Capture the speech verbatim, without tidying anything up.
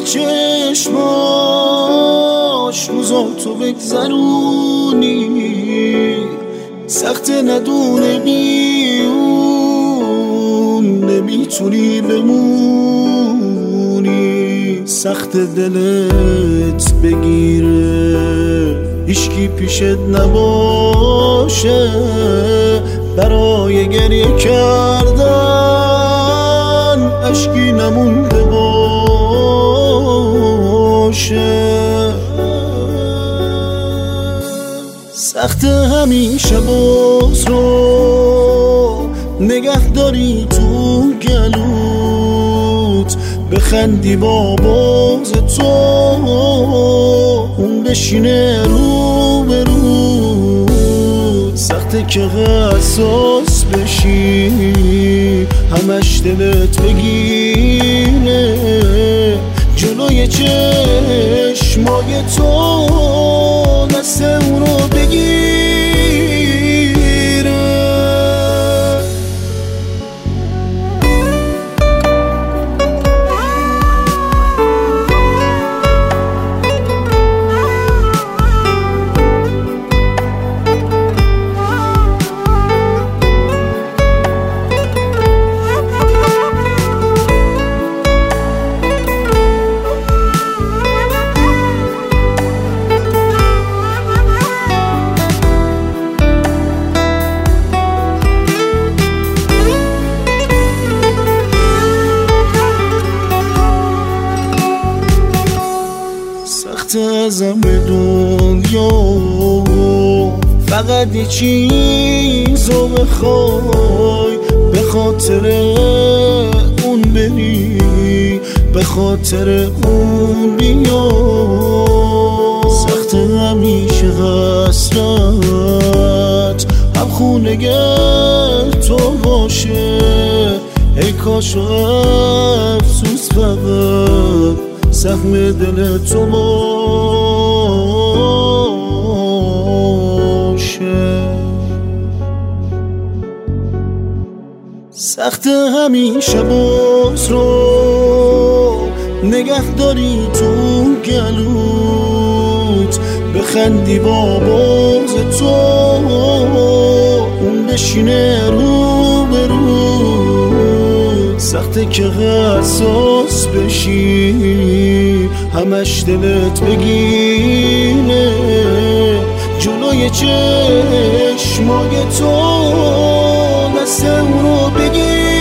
چشماش روزاتو بگذرونی، سخت ندونه میون نمیتونی بمونی، سخت دلت بگیره هیچکی پیشت نباشه، برای گریه کردن اشکی نمونده باشه. سخت همیشه باز رو نگه داری تو گلوت، بخندی با باز تو اون بشینه رو به روت، سخته که حساس بشی همش دلت بگیره جلوی چشمای تو دست اونو بگیره. ازم به دنیا فقط یه چیزو بخوای، به خاطر اون بری به خاطر اون بیا، سخت همیشه حسرت هم خونگر تو باشه، ای کاش و افسوس فقط زخم دل تو باشه. سخت همیشه باز رو نگه داری تو گلوت، بخندی با باز تو اون بشینه رو به روت، سخته که حساس بشی همش دلت بگیره جلوی چشمای تو دست اونو بگیر.